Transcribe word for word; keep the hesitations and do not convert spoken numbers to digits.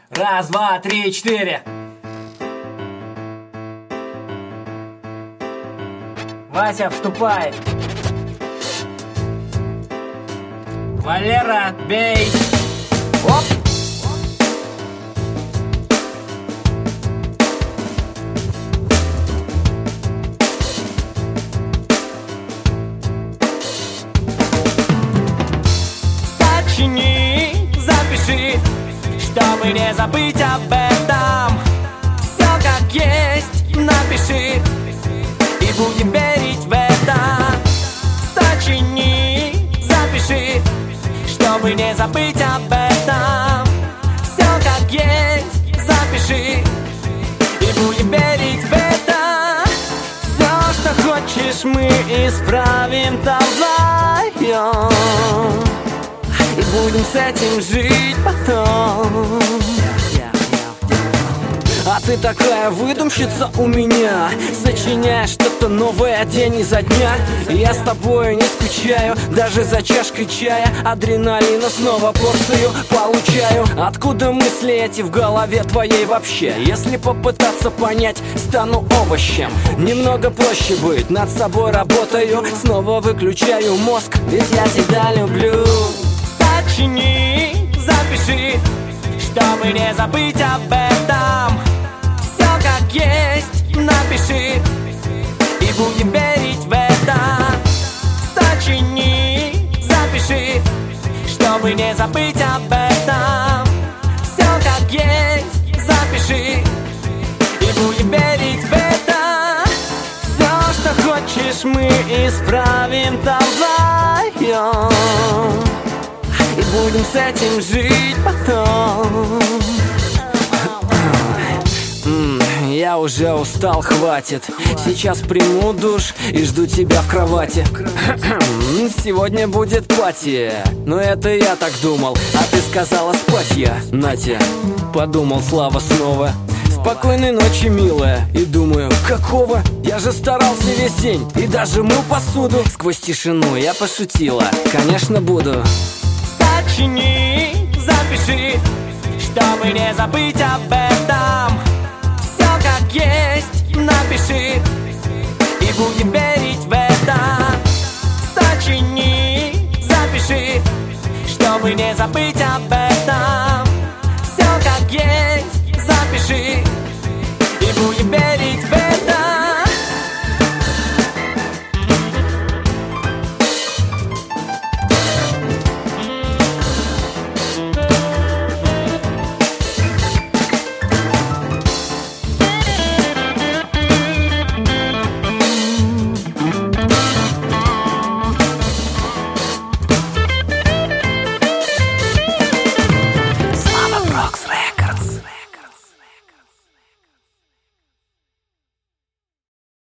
Раз, два, три, четыре. Вася, вступай. Валера, бей. Оп. Сочини, запиши, чтобы не забыть об этом. Все как есть, напиши, и будем верить в это. Сочини, запиши, чтобы не забыть об этом. Все как есть, запиши, и будем верить в это. Все, что хочешь, мы исправим вдвоем, и будем с этим жить потом. А ты такая выдумщица у меня, сочиняешь что-то новое день изо дня. Я с тобой не скучаю, даже за чашкой чая. Адреналина снова порцию получаю. Откуда мысли эти в голове твоей вообще? Если попытаться понять, стану овощем. Немного проще быть, над собой работаю. Снова выключаю мозг, ведь я тебя люблю. Сочини, запиши, чтобы не забыть об этом. Все как есть, напиши, и будем верить в это. Сочини, запиши, чтобы не забыть об этом. Все как есть, запиши, и будем верить в это. Все, что хочешь, мы исправим вдвоем, и будем с этим жить потом. Я уже устал, хватит. Сейчас приму душ и жду тебя в кровати. Сегодня будет пати. Но это я так думал, а ты сказала спать я. Натя, подумал Слава снова. Спокойной ночи, милая. И думаю, какого? Я же старался весь день и даже мыл посуду. Сквозь тишину я пошутила, конечно буду. Сочини, запиши, чтобы не забыть об этом. Все как есть, напиши, и будем верить в это. Сочини, запиши, чтобы не забыть об этом.